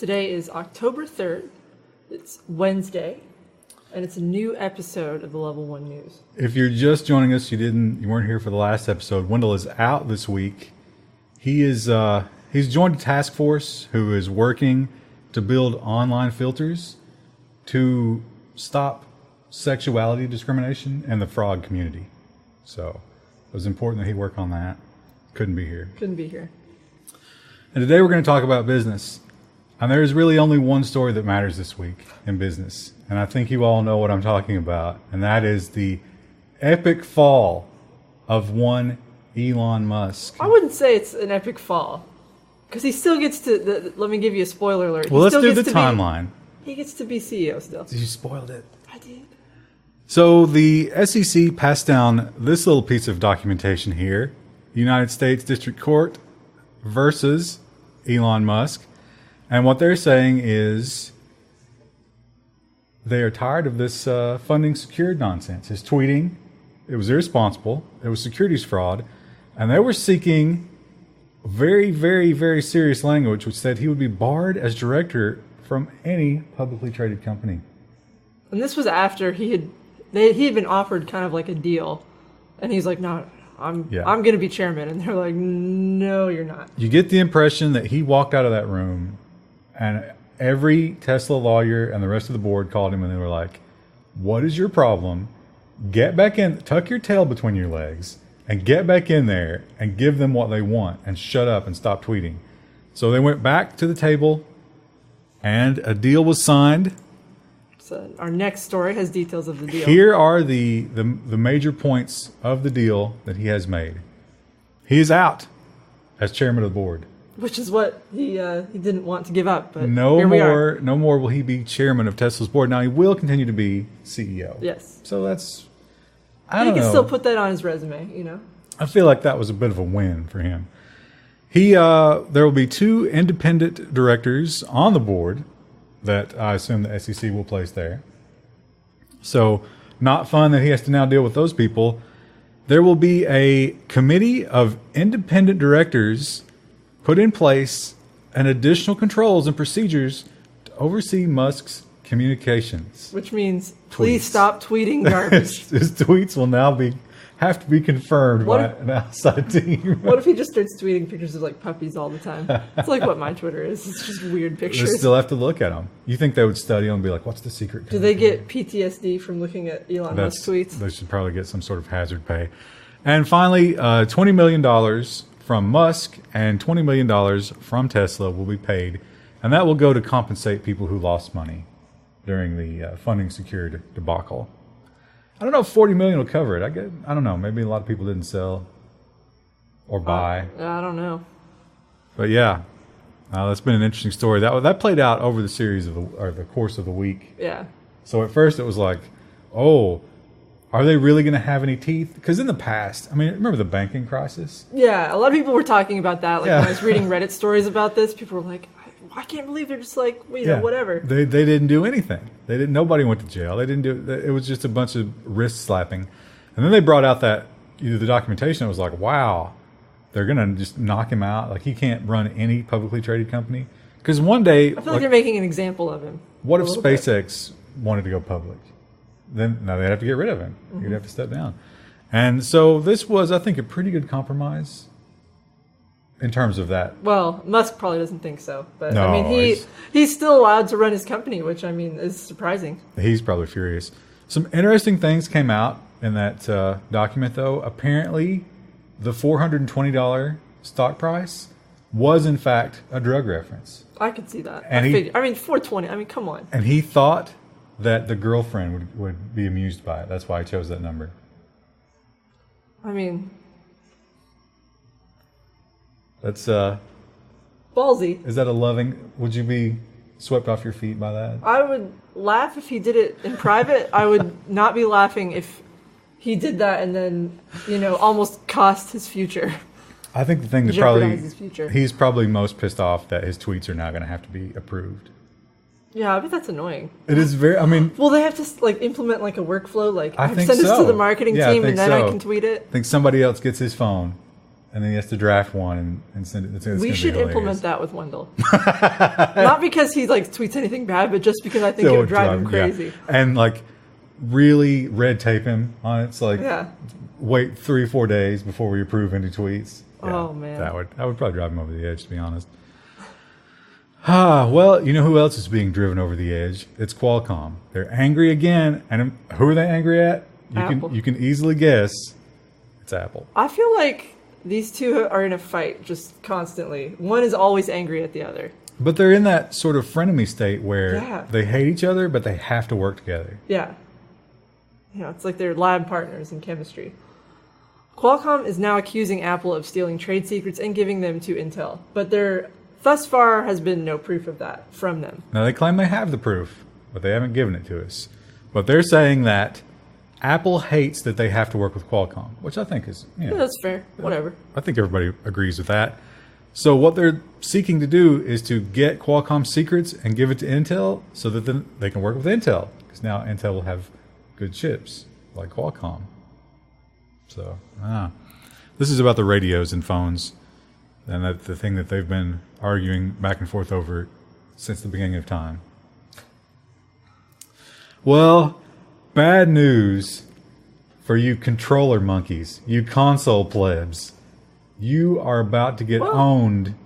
Today is October 3rd. It's Wednesday, and it's a new episode of the Level 1 News. If you're just joining us, you weren't here for the last episode. Wendell is out this week. He's joined a task force who is working to build online filters to stop sexuality discrimination in the fraud community. So it was important that he work on that. Couldn't be here. Couldn't be here. And today we're going to talk about business. And there's really only one story that matters this week in business. And I think you all know what I'm talking about. And that is the epic fall of one Elon Musk. I wouldn't say it's an epic fall. Because he still gets to... let me give you a spoiler alert. Well, let's do the timeline. He gets to be CEO still. You spoiled it. I did. So the SEC passed down this little piece of documentation here. United States District Court versus Elon Musk. And what they're saying is they are tired of this funding secured nonsense. His tweeting, it was irresponsible. It was securities fraud. And they were seeking very, very, very serious language which said he would be barred as director from any publicly traded company. And this was after he had been offered kind of like a deal. And he's like, no, I'm going to be chairman. And they're like, no, you're not. You get the impression that he walked out of that room and every Tesla lawyer and the rest of the board called him and they were like, what is your problem? Get back in, tuck your tail between your legs and get back in there and give them what they want and shut up and stop tweeting. So they went back to the table and a deal was signed. So our next story has details of the deal. Here are the major points of the deal that he has made. He is out as chairman of the board. Which is what he didn't want to give up, but no here we are. No more will he be chairman of Tesla's board. Now he will continue to be CEO. Yes. So that's He can still put that on his resume, you know. I feel like that was a bit of a win for him. There will be 2 independent directors on the board that I assume the SEC will place there. So not fun that he has to now deal with those people. There will be a committee of independent directors put in place and additional controls and procedures to oversee Musk's communications. Which means, please stop tweeting garbage. His tweets will now have to be confirmed by an outside team. What if he just starts tweeting pictures of like puppies all the time? It's like what my Twitter is. It's just weird pictures. They still have to look at them. You think they would study them and be like, what's the secret? Do they get PTSD from looking at Elon Musk tweets? They should probably get some sort of hazard pay. And finally, $20 million from Musk and $20 million from Tesla will be paid. And that will go to compensate people who lost money during the funding secured debacle. I don't know if $40 million will cover it. I don't know. Maybe a lot of people didn't sell or buy. I don't know. But yeah, that's been an interesting story. That played out over the the course of the week. Yeah. So at first it was like, oh, are they really going to have any teeth? Because in the past, I mean, remember the banking crisis? Yeah, a lot of people were talking about that. Like when I was reading Reddit stories about this, people were like, I can't believe they're just like, know, whatever. They didn't do anything. Nobody went to jail. They didn't do it. It was just a bunch of wrist slapping. And then they brought out the documentation. It was like, wow, they're going to just knock him out. Like he can't run any publicly traded company. Because one day, I feel like they're making an example of him. What if SpaceX wanted to go public? Then now they'd have to get rid of him. Mm-hmm. He'd have to step down. And so this was, I think, a pretty good compromise. In terms of that. Well, Musk probably doesn't think so. But no, I mean, he's still allowed to run his company, which I mean is surprising. He's probably furious. Some interesting things came out in that document, though. Apparently, the $420 stock price was, in fact, a drug reference. I could see that. And I mean, $420. I mean, come on. And he thought that the girlfriend would be amused by it. That's why he chose that number. I mean... That's ballsy. Is that a loving? Would you be swept off your feet by that? I would laugh if he did it in private. I would not be laughing if he did that and then, almost cost his future. I think the thing that jeopardize his future. He's probably most pissed off that his tweets are now going to have to be approved. Yeah, but that's annoying. It is very. I mean, well, they have to implement a workflow. I think send so. this to the marketing team and then I can tweet it. I think somebody else gets his phone. and then he has to draft one and send it. We should implement that with Wendell. Not because he like tweets anything bad, but just because I think it would drive him crazy. Yeah. And like really red tape him on it. It's like wait 3-4 days before we approve any tweets. Yeah, oh man, that would probably drive him over the edge, to be honest. Well, you know who else is being driven over the edge? It's Qualcomm. They're angry again, and who are they angry at? You can easily guess. It's Apple. I feel like these two are in a fight just constantly. One is always angry at the other. But they're in that sort of frenemy state where they hate each other, but they have to work together. Yeah. It's like they're lab partners in chemistry. Qualcomm is now accusing Apple of stealing trade secrets and giving them to Intel. But there, thus far, has been no proof of that from them. Now, they claim they have the proof, but they haven't given it to us. But they're saying that Apple hates that they have to work with Qualcomm, which I think is... Yeah, that's fair. Whatever. I think everybody agrees with that. So what they're seeking to do is to get Qualcomm secrets and give it to Intel so that then they can work with Intel. Because now Intel will have good chips like Qualcomm. So, this is about the radios and phones. And that's the thing that they've been arguing back and forth over since the beginning of time. Well, bad news for you controller monkeys, you console plebs. You are about to get owned.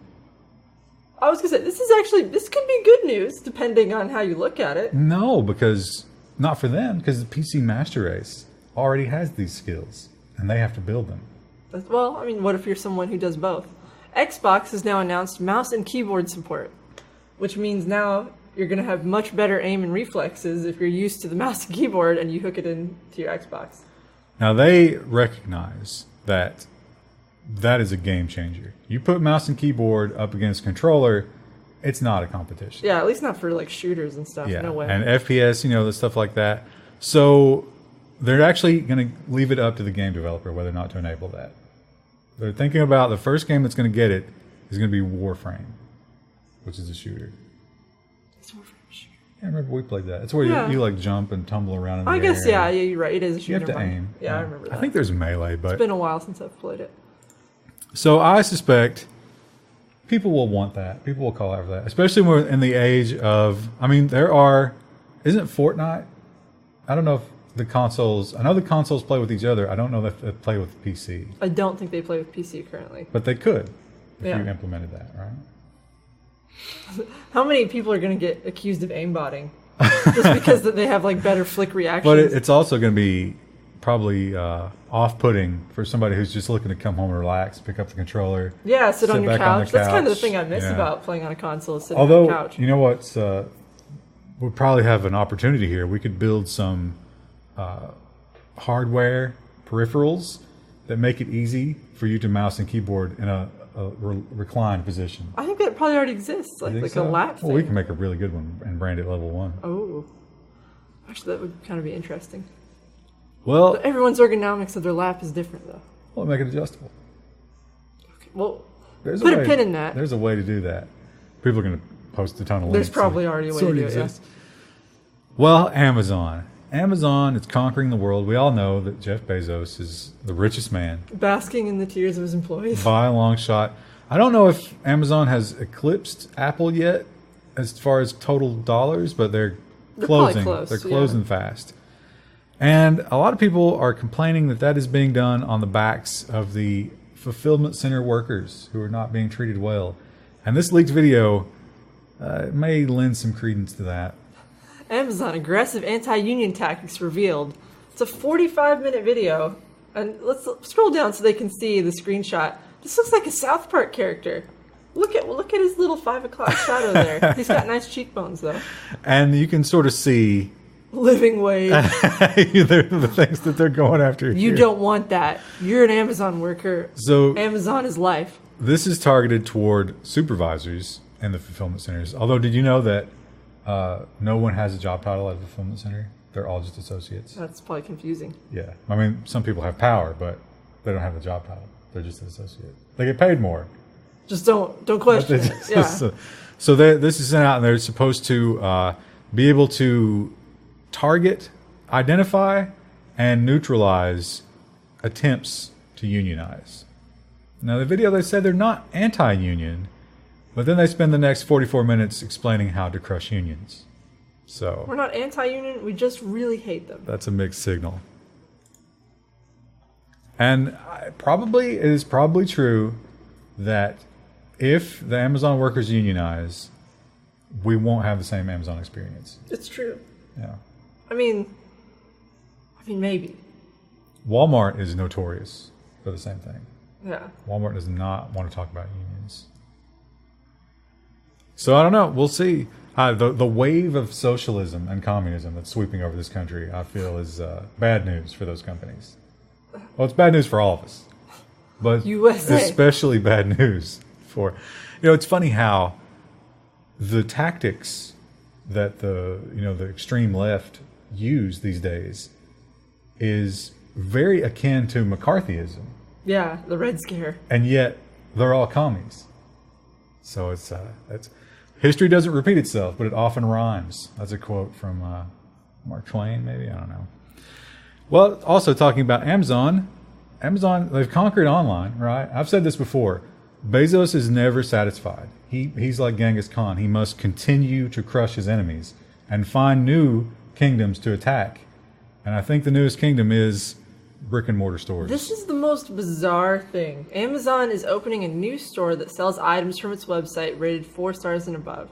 I was going to say, this could be good news, depending on how you look at it. No, because, not for them, because the PC Master Race already has these skills, and they have to build them. Well, I mean, what if you're someone who does both? Xbox has now announced mouse and keyboard support, which means now you're going to have much better aim and reflexes if you're used to the mouse and keyboard and you hook it into your Xbox. Now, they recognize that is a game changer. You put mouse and keyboard up against controller, it's not a competition. Yeah, at least not for like shooters and stuff. Yeah. No way. And FPS, the stuff like that. So they're actually going to leave it up to the game developer whether or not to enable that. They're thinking about the first game that's going to get it is going to be Warframe, which is a shooter. It's Warframe shooter. Yeah, I remember we played that. It's where you like jump and tumble around in the air. I guess, yeah, you're right. It is a shooter. You have to aim. Yeah, I remember that. I think there's Melee, but... It's been a while since I've played it. So I suspect people will want that. People will call out for that. Especially when we're in the age of... I mean, isn't Fortnite? I don't know if the consoles... I know the consoles play with each other. I don't know if they play with PC. I don't think they play with PC currently. But they could if you implemented that, right? How many people are going to get accused of aimbotting? Just because they have like better flick reactions? But it's also going to be probably off-putting for somebody who's just looking to come home and relax, pick up the controller. Yeah, sit on your couch. That's kind of the thing I miss about playing on a console, sitting on the couch. You know what? We'll probably have an opportunity here. We could build some hardware peripherals that make it easy for you to mouse and keyboard in a reclined position. I think that probably already exists, like a lap thing. Well, we can make a really good one and brand it level 1. Oh. Actually, that would kind of be interesting. Well, but everyone's ergonomics of their lap is different, though. Well, make it adjustable. Okay. Well, put a pin in that. There's a way to do that. People are going to post a ton of links. There's probably already a way to do it, yeah. Well, Amazon. Amazon is conquering the world. We all know that Jeff Bezos is the richest man. Basking in the tears of his employees. By a long shot. I don't know if Amazon has eclipsed Apple yet as far as total dollars, but they're closing. They're closing fast. And a lot of people are complaining that is being done on the backs of the fulfillment center workers who are not being treated well. And this leaked video may lend some credence to that. Amazon aggressive anti-union tactics revealed. It's a 45-minute video. And let's scroll down so they can see the screenshot. This looks like a South Park character. Look at his little 5 o'clock shadow there. He's got nice cheekbones, though. And you can sort of see... living wage. The things that they're going after You don't want that. You're an Amazon worker. So Amazon is life. This is targeted toward supervisors in the fulfillment centers. Although, did you know that no one has a job title at a fulfillment center? They're all just associates. That's probably confusing. Yeah. I mean, some people have power, but they don't have a job title. They're just an associate. They get paid more. Just don't question it. Yeah. So this is sent out, and they're supposed to be able to target, identify, and neutralize attempts to unionize. Now, the video, they said they're not anti-union, but then they spend the next 44 minutes explaining how to crush unions. So We're not anti-union, we just really hate them. that's a mixed signal. And it is probably true that if the Amazon workers unionize, we won't have the same Amazon experience. It's true. Yeah. I mean, maybe. Walmart is notorious for the same thing. Yeah. Walmart does not want to talk about unions. So I don't know. We'll see. The wave of socialism and communism that's sweeping over this country, I feel, is bad news for those companies. Well, it's bad news for all of us, but USA. especially bad news for. It's funny how the tactics that the extreme left use these days is very akin to McCarthyism. Yeah, the Red Scare. And yet they're all commies. So it's history doesn't repeat itself, but it often rhymes. That's a quote from Mark Twain, maybe, I don't know. Well, also talking about Amazon, they've conquered online, right? I've said this before. Bezos is never satisfied. He's like Genghis Khan. He must continue to crush his enemies and find new kingdoms to attack. And I think the newest kingdom is brick and mortar stores. This is the most bizarre thing. Amazon is opening a new store that sells items from its website rated 4 stars and above.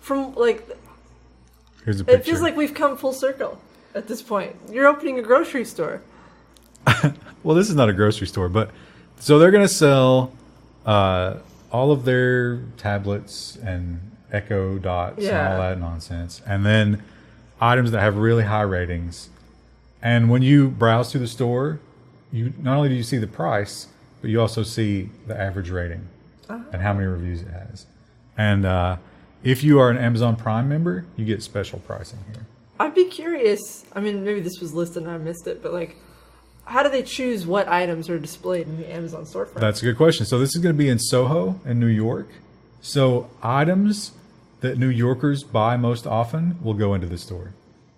Here's a picture. It feels like we've come full circle at this point. You're opening a grocery store. Well, this is not a grocery store, but so they're going to sell all of their tablets and Echo Dots and all that nonsense, and then items that have really high ratings. And when you browse through the store, you not only do you see the price, but you also see the average rating and how many reviews it has. And if you are an Amazon Prime member, you get special pricing here. I'd be curious. I mean, maybe this was listed and I missed it, but how do they choose what items are displayed in the Amazon storefront? That's a good question. So this is going to be in Soho in New York. So items that New Yorkers buy most often will go into the store.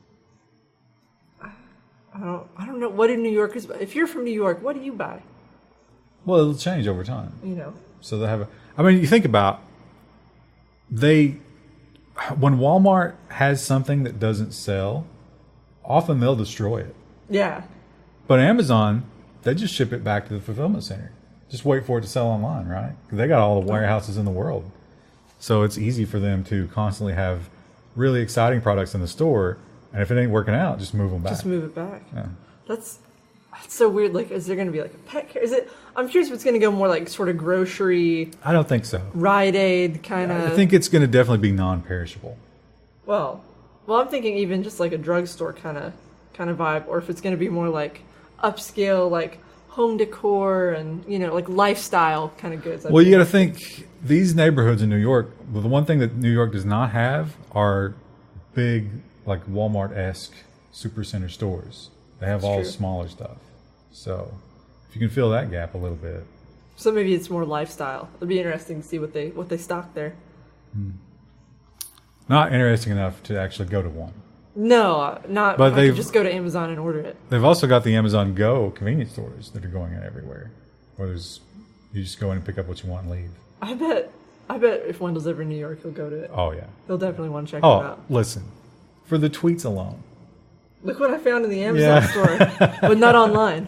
I don't know. What do New Yorkers buy? If you're from New York, what do you buy? Well, it'll change over time. So they have you think about when Walmart has something that doesn't sell, often they'll destroy it. Yeah. But Amazon, they just ship it back to the fulfillment center. Just wait for it to sell online, right? 'Cause they got all the warehouses in the world. So it's easy for them to constantly have really exciting products in the store. And if it ain't working out, just move them back. Just move it back. Yeah. That's so weird. Is there going to be a pet care? I'm curious if it's going to go more sort of grocery. I don't think so. Rite Aid kind of. I think it's going to definitely be non-perishable. Well, I'm thinking even just a drugstore kind of vibe, or if it's going to be more upscale, home decor and lifestyle kind of goods. Well, you got to think these neighborhoods in New York. Well, the one thing that New York does not have are big Walmart-esque supercenter stores. They have all smaller stuff. So if you can fill that gap a little bit. So maybe it's more lifestyle. It'd be interesting to see what they stock there. Not interesting enough to actually go to one. No, not. But I could just go to Amazon and order it. They've also got the Amazon Go convenience stores that are going in everywhere. Where you just go in and pick up what you want and leave. I bet if Wendell's ever in New York, he'll go to it. Oh yeah. He'll definitely want to check it out. Listen. For the tweets alone. Look what I found in the Amazon store, but not online.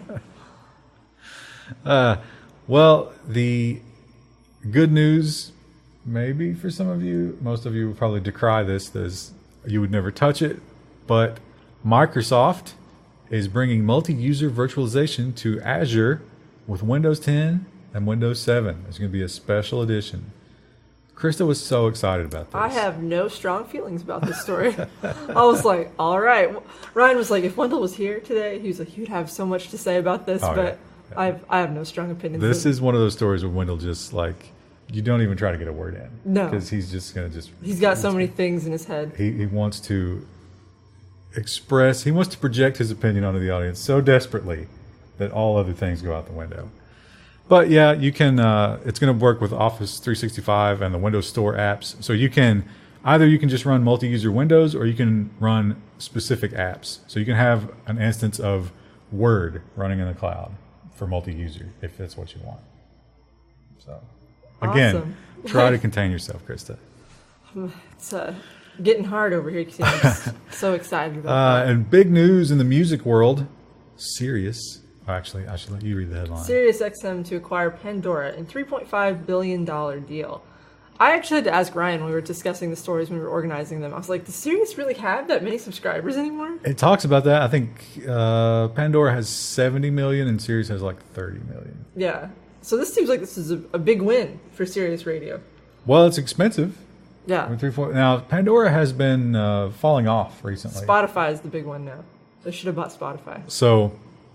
Well, the good news, maybe for some of you, most of you would probably decry this, as you would never touch it, but Microsoft is bringing multi-user virtualization to Azure with Windows 10 and Windows 7. There's going to be a special edition. Krista was so excited about this. I have no strong feelings about this story. I was like, all right. Ryan was like, if Wendell was here today, he was like, you'd have so much to say about this, but yeah. I have no strong opinions. This is one of those stories where Wendell just you don't even try to get a word in. No. Because he's just going to He's got so many things in his head. He wants to he wants to project his opinion onto the audience so desperately that all other things go out the window. But yeah, you can. It's going to work with Office 365 and the Windows Store apps. So you can just run multi-user Windows, or you can run specific apps. So you can have an instance of Word running in the cloud for multi-user if that's what you want. So, again, Awesome. try to contain yourself, Krista. It's getting hard over here because I'm just so excited about that. And big news in the music world, Sirius. Actually, I should let you read the headline. Sirius XM to acquire Pandora in $3.5 billion deal. I actually had to ask Ryan when we were discussing the stories when we were organizing them. I was like, does Sirius really have that many subscribers anymore? It talks about that. I think Pandora has 70 million and Sirius has like 30 million. Yeah. So this seems like this is a big win for Sirius Radio. Well, it's expensive. Yeah. Now, Pandora has been falling off recently. Spotify is the big one now. They should have bought Spotify. So,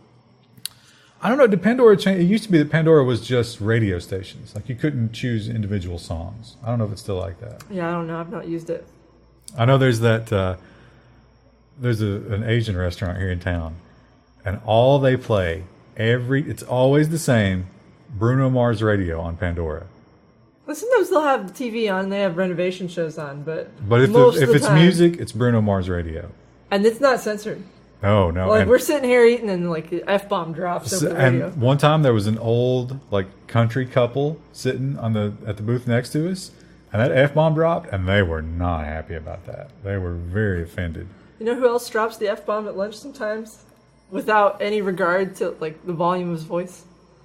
I don't know. Did Pandora change? It used to be that Pandora was just radio stations. Like you couldn't choose individual songs. I don't know if it's still like that. Yeah, I don't know. I've not used it. I know there's that. There's an Asian restaurant here in town, and all they play it's always the same Bruno Mars radio on Pandora. Well, sometimes they'll have TV on. They have renovation shows on, but if most of the it's time, music, it's Bruno Mars radio. and it's not censored. No. Like we're sitting here eating, and like the F-bomb drops over the radio. And one time there was an old like country couple sitting at the booth next to us, and that F-bomb dropped, and they were not happy about that. They were very offended. You know who else drops the F-bomb at lunch sometimes, without any regard to like the volume of his voice?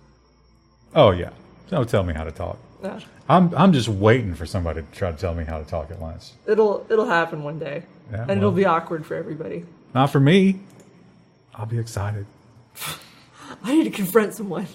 Oh yeah, don't tell me how to talk. Yeah. I'm just waiting for somebody to try to tell me how to talk at lunch. It'll happen one day, Yeah, and it'll be awkward for everybody. Not for me. I'll be excited. I need to confront someone.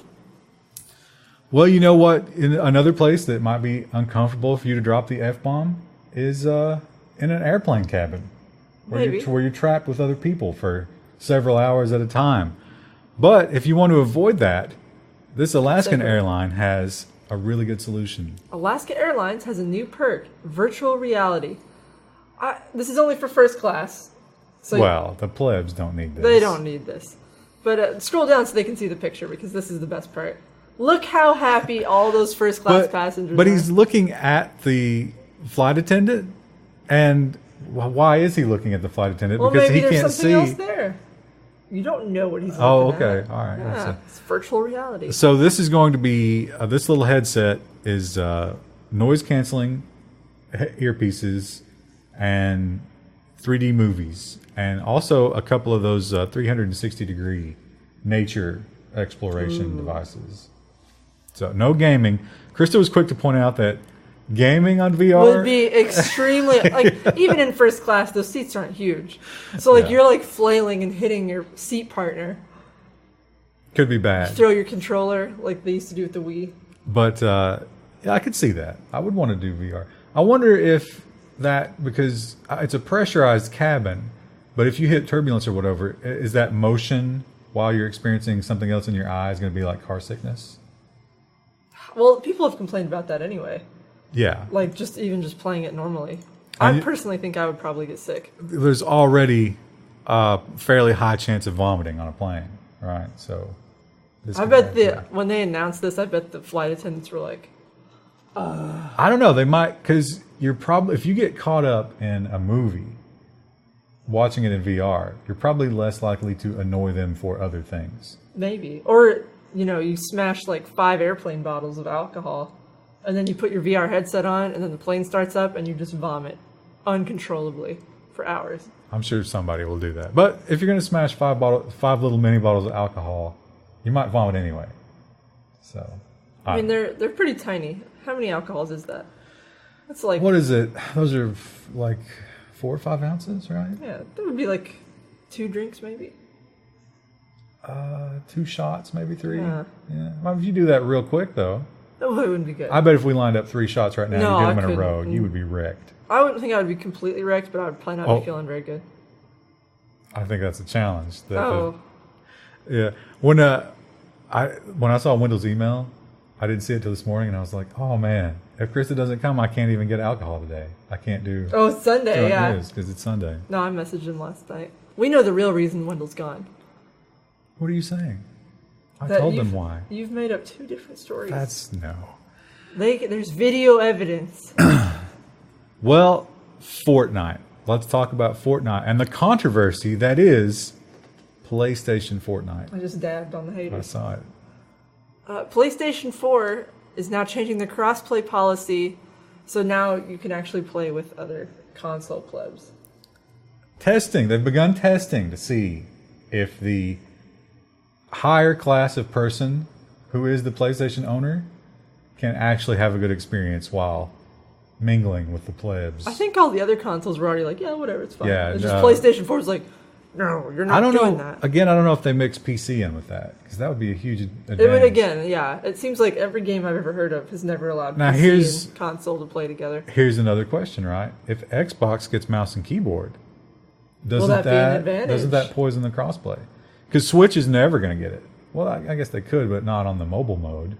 Well, you know what? In another place that might be uncomfortable for you to drop the F-bomb is in an airplane cabin. Where you're trapped with other people for several hours at a time. But if you want to avoid that, this Alaskan airline has a really good solution. Alaska Airlines has a new perk, virtual reality. This is only for first class. So well, the plebs don't need this. They don't need this. But scroll down so they can see the picture because this is the best part. Look how happy all those first class passengers are. But he's looking at the flight attendant, and why is he looking at the flight attendant? Well, because maybe he there's can't something see. else there. You don't know what he's looking Oh, at. okay. All right. Yeah, it's virtual reality. So this is going to be this little headset is noise canceling earpieces and 3D movies, and also a couple of those 360 degree nature exploration devices. So no gaming. Krista was quick to point out that gaming on VR would be extremely like even in first class those seats aren't huge, so like you're like flailing and hitting your seat partner. Could be bad. Throw your controller like they used to do with the Wii. But yeah, I could see that. I would want to do VR. I wonder if that, because it's a pressurized cabin, but if you hit turbulence or whatever, is that motion while you're experiencing something else in your eyes going to be like car sickness? Well, people have complained about that anyway. Yeah. Like just playing it normally. I personally think I would probably get sick. There's already a fairly high chance of vomiting on a plane, right? So I bet when they announced this, I bet the flight attendants were like, I don't know. They might, because you're probably, if you get caught up in a movie, watching it in VR, you're probably less likely to annoy them for other things. maybe. Or, you smash like 5 airplane bottles of alcohol, and then you put your VR headset on, and then the plane starts up, and you just vomit uncontrollably for hours. I'm sure somebody will do that. But if you're going to smash 5 little mini bottles of alcohol, you might vomit anyway. So, I mean, they're pretty tiny. How many alcohols is that? That's like, what is it? Those are like 4 or 5 ounces, right? yeah, that would be like 2 drinks maybe. 2 shots, maybe 3. Yeah. Well, if you do that real quick, though, That wouldn't be good. I bet if we lined up 3 shots right now No, and did them I in a row, couldn't. you would be wrecked. I wouldn't think I would be completely wrecked, but I would probably not be feeling very good. I think that's a challenge. Oh. Yeah. When I saw Wendell's email, I didn't see it till this morning, and I was like, oh man, if Krista doesn't come, I can't even get alcohol today. I can't do Oh, it's Sunday, yeah. because it's Sunday. No, I messaged him last night. We know the real reason Wendell's gone. What are you saying? I That told you've- them why. You've made up 2 different stories. No. There's video evidence. Well, Fortnite. Let's talk about Fortnite and the controversy that is PlayStation Fortnite. I just dabbed on the I haters. saw it. PlayStation 4 is now changing the cross-play policy, so now you can actually play with other console plebs. Testing. They've begun testing to see if the higher class of person who is the PlayStation owner can actually have a good experience while mingling with the plebs. I think all the other consoles were already like, yeah, whatever, it's fine. Yeah, it's just PlayStation 4 is like, no, you're not I don't doing know. that. Again, I don't know if they mix PC in with that, because that would be a huge advantage. It would, again, yeah. It seems like every game I've ever heard of has never allowed Now, PC and console to play together. Here's another question, right? If Xbox gets mouse and keyboard, Will that be an advantage? doesn't that poison the crossplay? Because Switch is never going to get it. Well, I guess they could, but not on the mobile mode.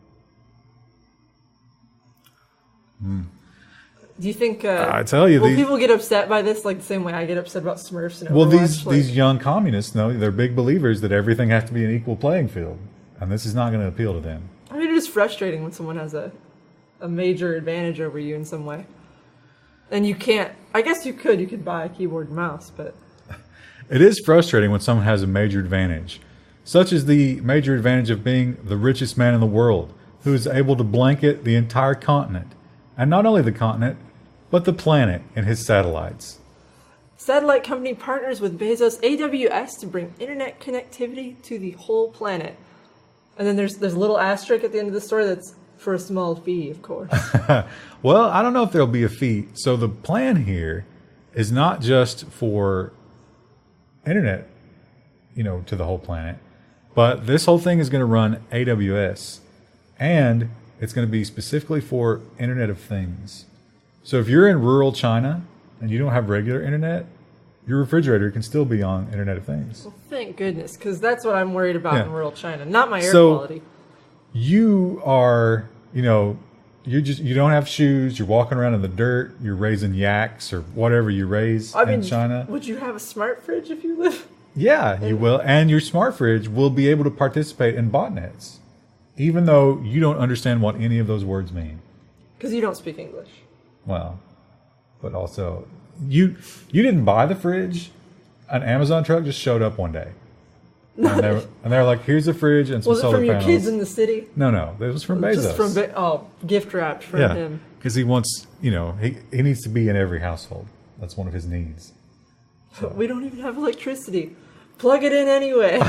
Do you think? I tell you, will people get upset by this like the same way I get upset about Smurfs and Overwatch? Well, these young communists, no, they're big believers that everything has to be an equal playing field, and this is not going to appeal to them. I mean, it is frustrating when someone has a major advantage over you in some way, and you can't. I guess you could buy a keyboard and mouse, but it is frustrating when someone has a major advantage, such as the major advantage of being the richest man in the world, who is able to blanket the entire continent, and not only the continent, but the planet and his satellites. Satellite company partners with Bezos AWS to bring internet connectivity to the whole planet. And then there's a little asterisk at the end of the story that's for a small fee, of course. Well, I don't know if there'll be a fee. So the plan here is not just for internet, to the whole planet, but this whole thing is going to run AWS, and it's going to be specifically for Internet of Things. So if you're in rural China and you don't have regular internet, your refrigerator can still be on Internet of Things. Well, thank goodness, because that's what I'm worried about in rural China, not my air So, quality. You are, you don't have shoes, you're walking around in the dirt, you're raising yaks or whatever you raise in China. Would you have a smart fridge if you live? Yeah, you will. And your smart fridge will be able to participate in botnets, even though you don't understand what any of those words mean. Because you don't speak English. Well, but also, you didn't buy the fridge. An Amazon truck just showed up one day. And they're like, here's a fridge and some solar panels. Was it from your kids in the city? No. It was from Bezos. Just gift wrapped from him. Because he wants, he needs to be in every household. That's one of his needs. So. We don't even have electricity. Plug it in anyway.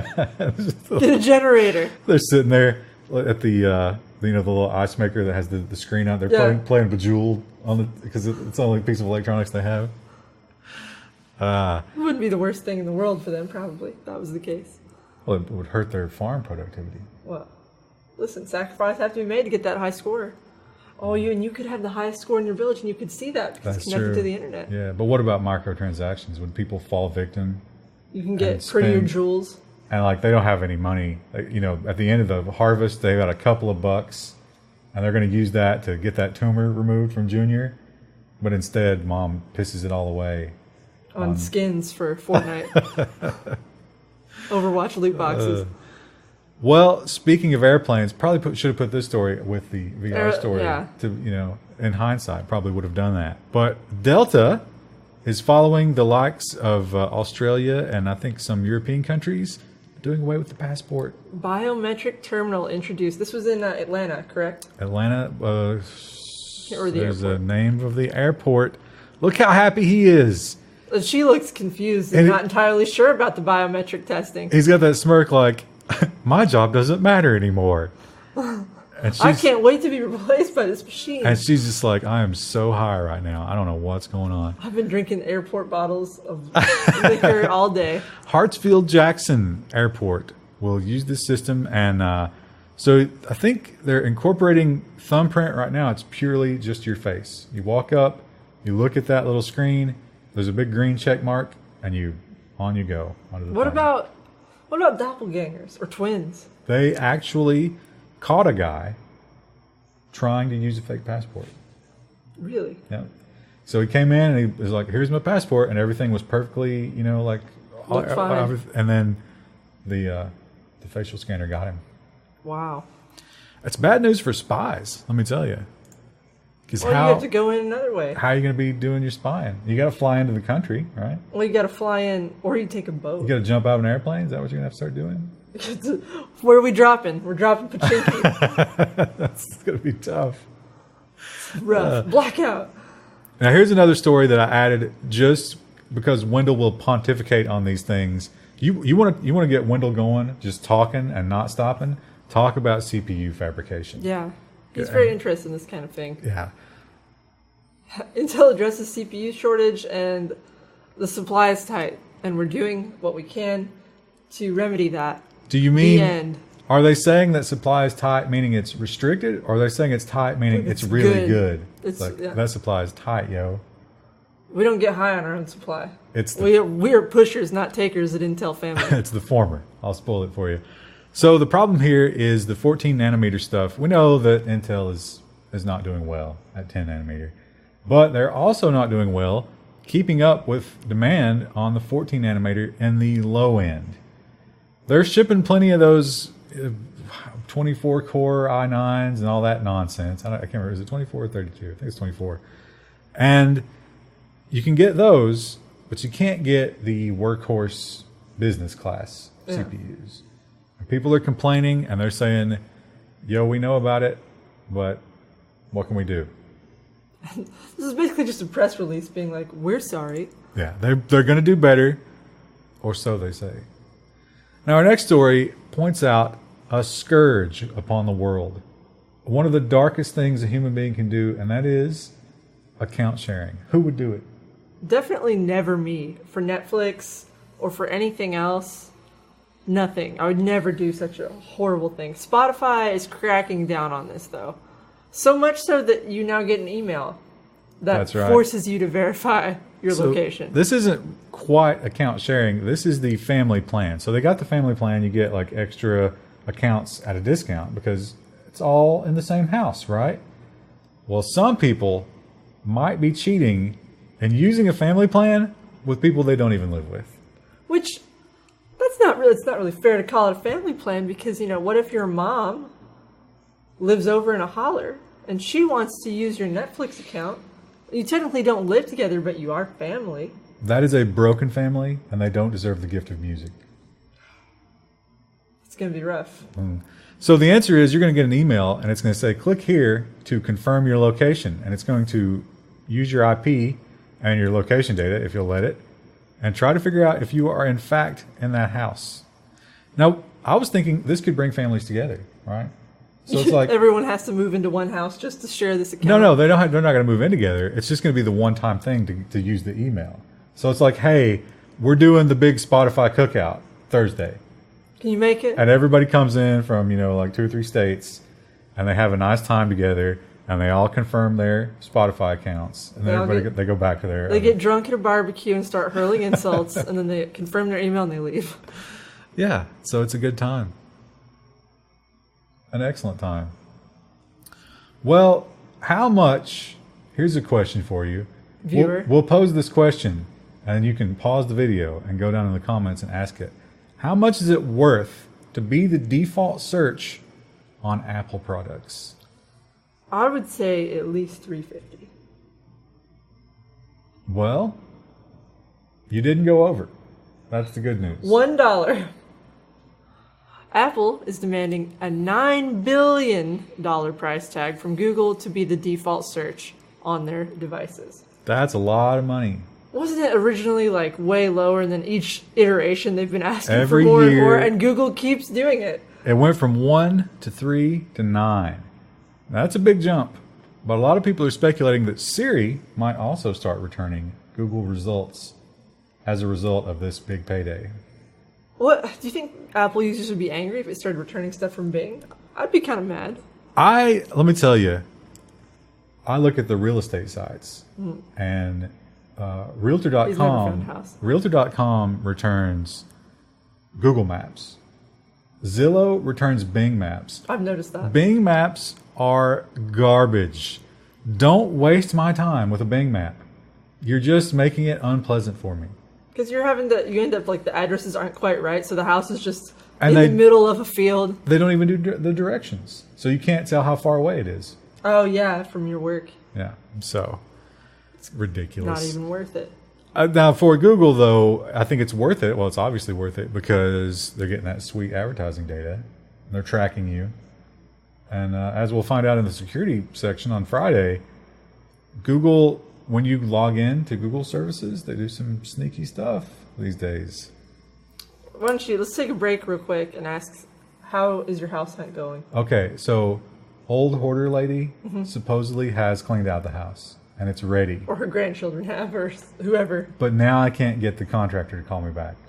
Get a generator. They're sitting there at the little ice maker that has the screen on. They're playing Bejeweled because it's the only piece of electronics they have. It wouldn't be the worst thing in the world for them, probably, if that was the case. Well, it would hurt their farm productivity. Well, listen, sacrifices have to be made to get that high score. Oh, you could have the highest score in your village, and you could see that because it's connected to the internet. Yeah, but what about microtransactions? Would people fall victim? You can get prettier jewels. And they don't have any money. At the end of the harvest, they got a couple of bucks, and they're going to use that to get that tumor removed from Junior. But instead, Mom pisses it all away on skins for Fortnite. Overwatch loot boxes. Well, speaking of airplanes, probably should have put this story with the VR story. Yeah. In hindsight, probably would have done that. But Delta is following the likes of Australia and I think some European countries, doing away with the passport. Biometric terminal introduced. This was in Atlanta, correct? Atlanta. There's a name of the airport. Look how happy he is. She looks confused and not entirely sure about the biometric testing. He's got that smirk like, my job doesn't matter anymore. And I can't wait to be replaced by this machine. And she's just like, I am so high right now. I don't know what's going on. I've been drinking airport bottles of liquor all day. Hartsfield-Jackson Airport will use this system. And so I think they're incorporating thumbprint right now. It's purely just your face. You walk up, you look at that little screen, there's a big green check mark, and on you go. What about doppelgangers or twins? They actually caught a guy trying to use a fake passport. Really? Yeah. So he came in and he was like, here's my passport, and everything was perfectly, looked fine. And then the facial scanner got him. Wow. That's bad news for spies, let me tell you. Because you have to go in another way. How are you going to be doing your spying? You got to fly into the country, right? Well, you got to fly in, or you take a boat. You got to jump out of an airplane? Is that what you're going to have to start doing? Where are we dropping? We're dropping Pachinki. That's going to be tough. Rough. Blackout. Now, here's another story that I added just because Wendell will pontificate on these things. You want to get Wendell going, just talking and not stopping. Talk about CPU fabrication. Yeah. He's very interested in this kind of thing. Yeah. Intel addresses CPU shortage and the supply is tight. And we're doing what we can to remedy that. Do you mean, the end. Are they saying that supply is tight, meaning it's restricted? Or are they saying it's tight, meaning it's really good? It's like, that supply is tight, yo. We don't get high on our own supply. We are pushers, not takers at Intel family. It's the former. I'll spoil it for you. So the problem here is the 14 nanometer stuff. We know that Intel is not doing well at 10 nanometer. But they're also not doing well keeping up with demand on the 14 nanometer and the low end. They're shipping plenty of those 24 core i9s and all that nonsense. I can't remember. Is it 24 or 32? I think it's 24. And you can get those, but you can't get the workhorse business class CPUs. And people are complaining and they're saying, yo, we know about it, but what can we do? This is basically just a press release being like, we're sorry. Yeah, they're going to do better, or so they say. Now, our next story points out a scourge upon the world. One of the darkest things a human being can do, and that is account sharing. Who would do it? Definitely never me. For Netflix or for anything else, nothing. I would never do such a horrible thing. Spotify is cracking down on this, though. So much so that you now get an email that forces you to verify your location. This isn't quite account sharing. This is the family plan. So they got the family plan. You get like extra accounts at a discount because it's all in the same house, right? Well, some people might be cheating and using a family plan with people they don't even live with. Which, it's not really fair to call it a family plan because, what if your mom lives over in a holler and she wants to use your Netflix account? You technically don't live together, but you are family. That is a broken family, and they don't deserve the gift of music. It's going to be rough. So the answer is you're going to get an email, and it's going to say, click here to confirm your location. And it's going to use your IP and your location data, if you'll let it, and try to figure out if you are, in fact, in that house. Now, I was thinking this could bring families together, right? So it's like everyone has to move into one house just to share this account. No, they're not going to move in together. It's just going to be the one-time thing to use the email. So it's like, hey, we're doing the big Spotify cookout Thursday. Can you make it? And everybody comes in from, like 2 or 3 states, and they have a nice time together, and they all confirm their Spotify accounts, and then they go back to their. They get drunk at a barbecue and start hurling insults, and then they confirm their email and they leave. Yeah, so it's a good time. An excellent time. Well, how much... Here's a question for you. Viewer. We'll pose this question, and you can pause the video and go down in the comments and ask it. How much is it worth to be the default search on Apple products? I would say at least $350. Well, you didn't go over. That's the good news. $1. Apple is demanding a $9 billion price tag from Google to be the default search on their devices. That's a lot of money. Wasn't it originally way lower, and then each iteration they've been asking Every for more year, and more, and Google keeps doing it? It went from 1 to 3 to 9. That's a big jump. But a lot of people are speculating that Siri might also start returning Google results as a result of this big payday. What do you think Apple users would be angry if it started returning stuff from Bing? I'd be kind of mad. Let me tell you, I look at the real estate sites, and Realtor.com returns Google Maps. Zillow returns Bing Maps. I've noticed that. Bing Maps are garbage. Don't waste my time with a Bing map. You're just making it unpleasant for me. Because you end up the addresses aren't quite right, so the house is just in the middle of a field. They don't even do the directions, so you can't tell how far away it is. Oh yeah, from your work. Yeah, so it's ridiculous. Not even worth it. Now, for Google, though, I think it's worth it. Well, it's obviously worth it because they're getting that sweet advertising data. And they're tracking you. And as we'll find out in the security section on Friday, Google, when you log in to Google services, they do some sneaky stuff these days. Why don't you, let's take a break real quick and ask, how is your house hunt going? Okay, so old hoarder lady supposedly has cleaned out the house. And it's ready. Or her grandchildren have, or whoever. But now I can't get the contractor to call me back.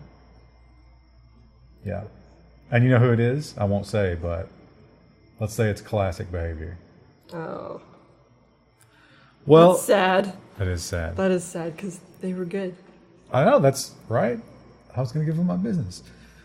Yeah. And you know who it is? I won't say, but let's say it's classic behavior. Oh. Well, that's sad. That is sad. That is sad because they were good. I know, that's right. I was going to give them my business.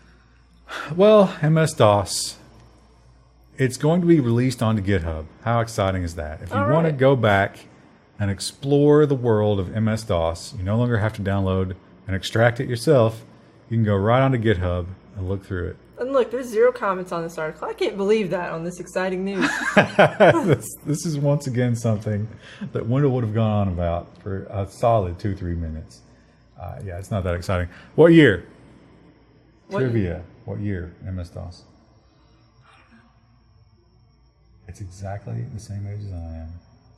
Well, MS-DOS. It's going to be released onto GitHub. How exciting is that? If you want to go back and explore the world of MS-DOS, you no longer have to download and extract it yourself. You can go right onto GitHub and look through it. And look, there's 0 comments on this article. I can't believe that on this exciting news. This is once again something that Wendell would have gone on about for a solid 2-3 minutes. Yeah, it's not that exciting. What year? Trivia. What year, MS-DOS? I don't know. It's exactly the same age as I am.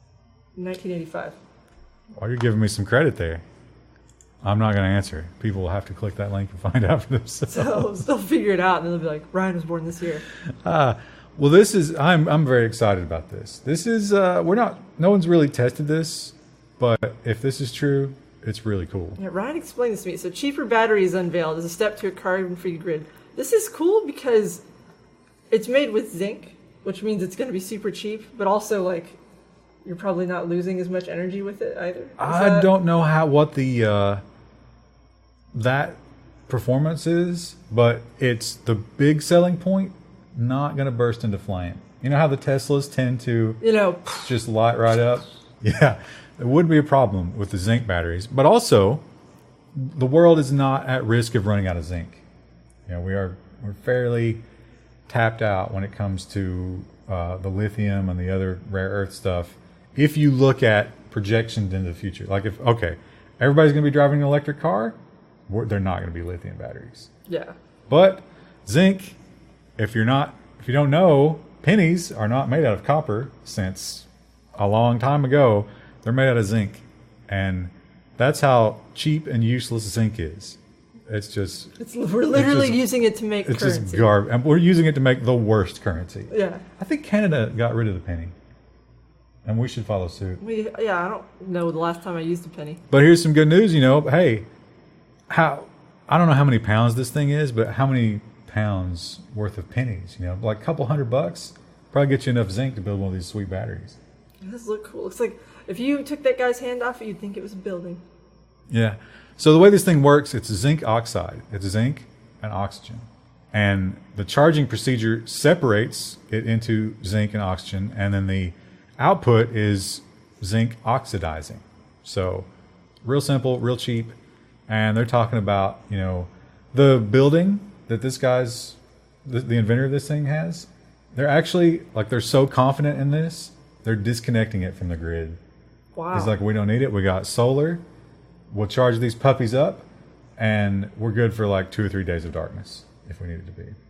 1985. Well, you're giving me some credit there. I'm not going to answer. People will have to click that link and find out for themselves. So they'll figure it out, and then they'll be like, Ryan was born this year. Well, this is. I'm very excited about this. This is. We're not. No one's really tested this, but if this is true, it's really cool. Yeah, Ryan explained this to me. So cheaper battery is unveiled as a step to a carbon-free grid. This is cool because it's made with zinc, which means it's going to be super cheap, but also like. You're probably not losing as much energy with it either. I don't know what the that performance is, but it's the big selling point. Not going to burst into flame. You know how the Teslas tend to, just light right up. Yeah, it would be a problem with the zinc batteries, but also the world is not at risk of running out of zinc. We're fairly tapped out when it comes to the lithium and the other rare earth stuff. If you look at projections into the future, like everybody's going to be driving an electric car, they're not going to be lithium batteries. Yeah. But zinc, if you don't know, pennies are not made out of copper since a long time ago. They're made out of zinc. And that's how cheap and useless zinc is. We're literally using it to make currency. It's just garbage. And we're using it to make the worst currency. Yeah. I think Canada got rid of the penny. And we should follow suit. I don't know the last time I used a penny. But here's some good news, hey, I don't know how many pounds this thing is, but how many pounds worth of pennies? Like a couple $100, probably get you enough zinc to build one of these sweet batteries. It does look cool. Looks like if you took that guy's hand off it, you'd think it was a building. Yeah. So the way this thing works, it's zinc oxide. It's zinc and oxygen. And the charging procedure separates it into zinc and oxygen, and then the output is zinc oxidizing. So real simple, real cheap. And they're talking about, the building that this guy's, the inventor of this thing has. They're actually, they're so confident in this, they're disconnecting it from the grid. Wow. It's like, we don't need it. We got solar. We'll charge these puppies up, and we're good for 2 or 3 days of darkness if we need it to be.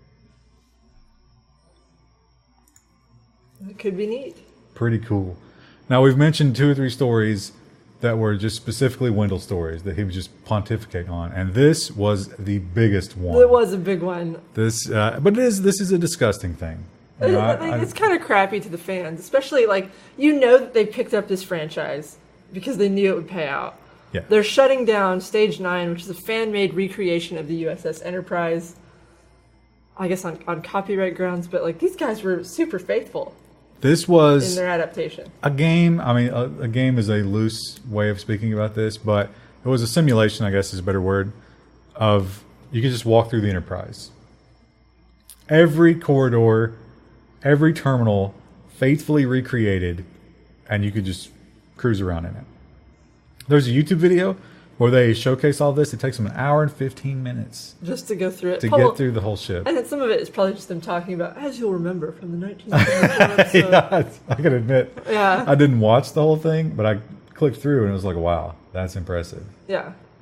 It could be neat. Pretty cool. Now, we've mentioned 2 or 3 stories that were just specifically Wendell stories that he was just pontificating on, and this was the biggest one. It was a big one. This is a disgusting thing. It's kind of crappy to the fans, especially that they picked up this franchise because they knew it would pay out. Yeah. They're shutting down Stage 9, which is a fan-made recreation of the USS Enterprise. I guess on copyright grounds, but these guys were super faithful. This was in their adaptation. A game. I mean, a game is a loose way of speaking about this, but it was a simulation, I guess is a better word, of you could just walk through the Enterprise. Every corridor, every terminal, faithfully recreated, and you could just cruise around in it. There's a YouTube video where they showcase all this. It takes them 1 hour and 15 minutes just to go through it. To get through the whole ship. And then some of it is probably just them talking about, as you'll remember from the 1974 episode. Yeah, I can admit. Yeah. I didn't watch the whole thing, but I clicked through and it was like, wow, that's impressive. Yeah.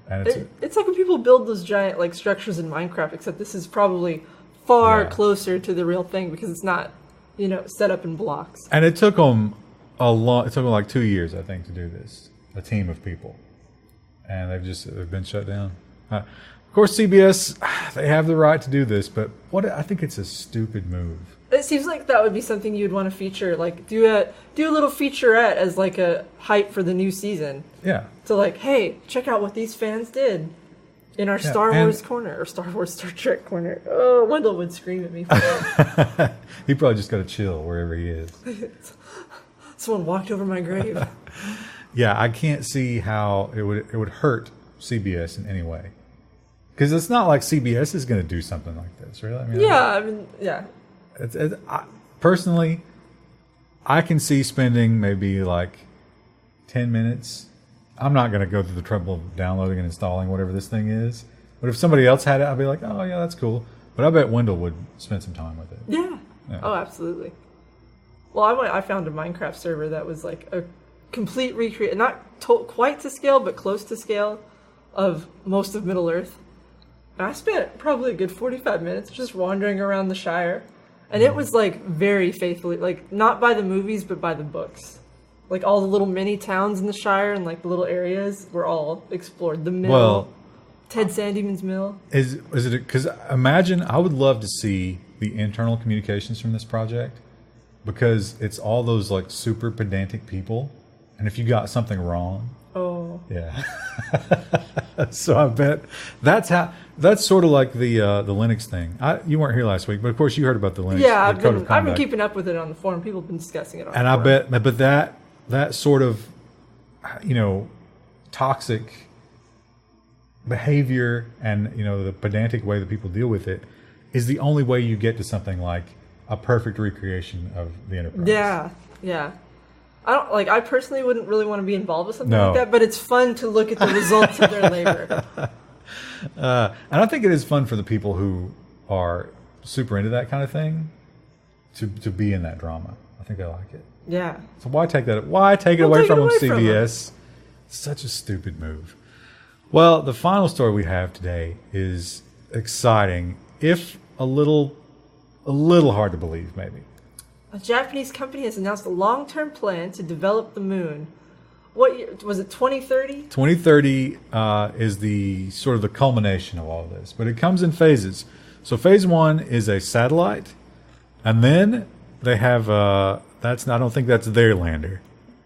And It's like when people build those giant like structures in Minecraft, except this is probably far closer to the real thing because it's not, set up in blocks. And it took them it took them like 2 years, I think, to do this. A team of people. And they've been shut down. Of course, CBS, they have the right to do this, but I think it's a stupid move. It seems like that would be something you'd want to feature, like do a little featurette as like a hype for the new season. Yeah. So like, hey, check out what these fans did in our Star Wars corner or Star Trek corner. Oh, Wendell would scream at me for that. He probably just got to chill wherever he is. Someone walked over my grave. Yeah, I can't see how it would hurt CBS in any way. Because it's not like CBS is going to do something like this, really. Yeah. Personally, I can see spending maybe like 10 minutes. I'm not going to go through the trouble of downloading and installing whatever this thing is. But if somebody else had it, I'd be like, oh, yeah, that's cool. But I bet Wendell would spend some time with it. Yeah. Oh, absolutely. Well, I found a Minecraft server that was like a complete recreate, not quite to scale, but close to scale of most of Middle Earth. And I spent probably a good 45 minutes just wandering around the Shire. And it was like very faithfully, like not by the movies, but by the books. Like all the little mini towns in the Shire and like the little areas were all explored. The mill, Ted Sandeman's mill. Is it because imagine I would love to see the internal communications from this project because it's all those like super pedantic people, and if you got something wrong, yeah. So I bet that's sort of like the Linux thing. You weren't here last week, but of course you heard about the Linux. Yeah, the I've been keeping up with it on the forum. People have been discussing it on and the forum. I bet that sort of toxic behavior and the pedantic way that people deal with it is the only way you get to something like a perfect recreation of the Enterprise. Yeah. I personally wouldn't really want to be involved with something like that, but it's fun to look at the results of their labor. And I think it is fun for the people who are super into that kind of thing to be in that drama. I think they like it. Yeah. So why take it away from them, CBS? Such a stupid move. Well, the final story we have today is exciting, if a little hard to believe, maybe. A Japanese company has announced a long-term plan to develop the moon. What year was it? 2030? 2030 is the sort of the culmination of all of this, but it comes in phases. So phase 1 is a satellite, and then they have I don't think that's their lander.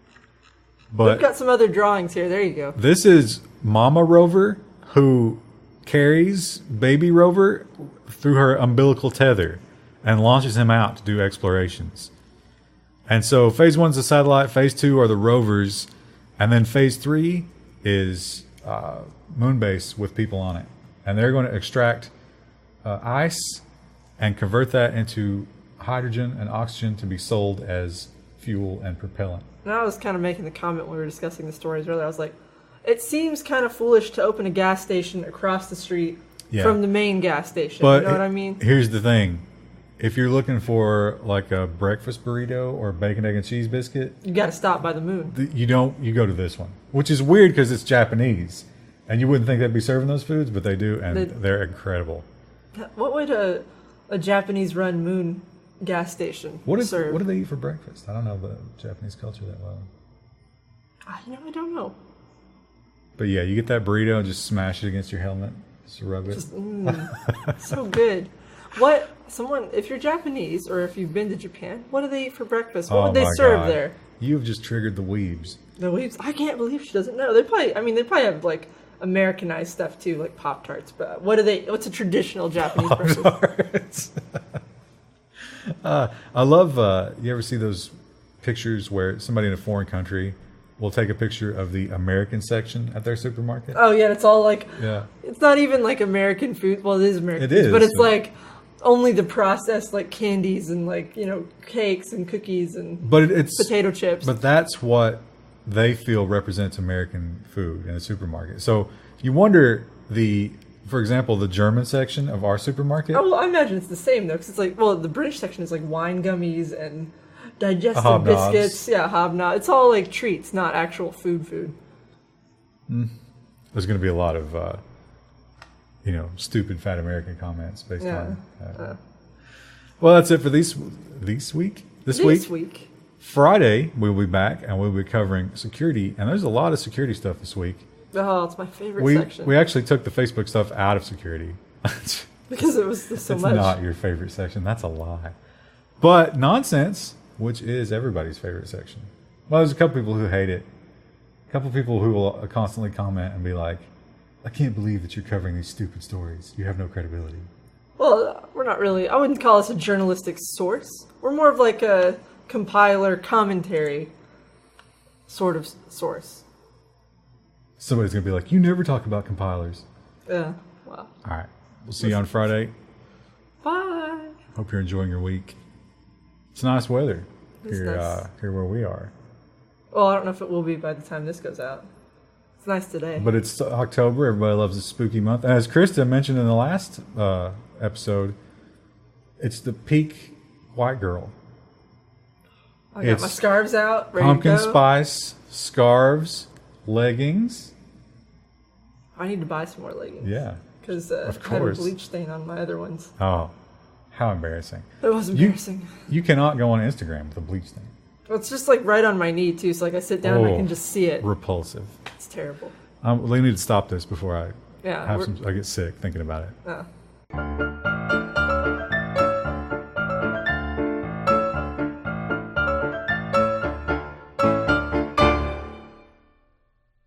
But we've got some other drawings here. There you go. This is Mama Rover, who carries Baby Rover through her umbilical tether and launches him out to do explorations. And so phase 1 is the satellite, phase 2 are the rovers, and then phase 3 is moon base with people on it. And they're going to extract ice and convert that into hydrogen and oxygen to be sold as fuel and propellant. And I was kind of making the comment when we were discussing the stories earlier. I was like, it seems kind of foolish to open a gas station across the street from the main gas station. But you know what I mean? Here's the thing. If you're looking for like a breakfast burrito or bacon, egg, and cheese biscuit, you got to stop by the moon. You go to this one, which is weird because it's Japanese. And you wouldn't think they'd be serving those foods, but they do, and they're incredible. What would a Japanese-run moon gas station serve? What do they eat for breakfast? I don't know the Japanese culture that well. I don't know. But yeah, you get that burrito and just smash it against your helmet. Just rub it. So good. If you're Japanese or if you've been to Japan, what do they eat for breakfast? What would they serve there? You've just triggered the weebs. The weebs? I can't believe she doesn't know. They probably have like Americanized stuff too, like Pop-Tarts. But what's a traditional Japanese breakfast? I love, you ever see those pictures where somebody in a foreign country will take a picture of the American section at their supermarket? Oh yeah, it's all like, it's not even like American food. Well, it is American food, is, but it's like only the processed like candies and like, cakes and cookies and potato chips. But that's what they feel represents American food in a supermarket. So you wonder for example, the German section of our supermarket. Oh, well, I imagine it's the same though, because it's like, the British section is like wine gummies and digestive biscuits. Yeah, hobnob. It's all like treats, not actual food. There's going to be a lot of, stupid fat American comments based on. Well, that's it for this week. This week. Friday, we'll be back and we'll be covering security. And there's a lot of security stuff this week. Oh, it's my favorite section. We actually took the Facebook stuff out of security. Because it was so much. It's not your favorite section. That's a lie. But nonsense, which is everybody's favorite section. Well, there's a couple people who hate it. A couple people who will constantly comment and be like, I can't believe that you're covering these stupid stories. You have no credibility. Well, we're not really. I wouldn't call us a journalistic source. We're more of like a compiler commentary sort of source. Somebody's going to be like, you never talk about compilers. Yeah, wow. All right. We'll see you on Friday. Bye. Hope you're enjoying your week. It's nice weather here, nice. Here where we are. Well, I don't know if it will be by the time this goes out. It's nice today. But it's October. Everybody loves a spooky month. And as Krista mentioned in the last episode, it's the peak white girl. I got my scarves out, ready pumpkin to go. spice, scarves, leggings. I need to buy some more leggings. Yeah. Because I had a bleach stain on my other ones. Oh, how embarrassing. It was embarrassing. You cannot go on Instagram with a bleach stain. Well, it's just like right on my knee, too. So like I sit down and I can just see it. Repulsive. It's terrible. We need to stop this before I I get sick thinking about it. Yeah.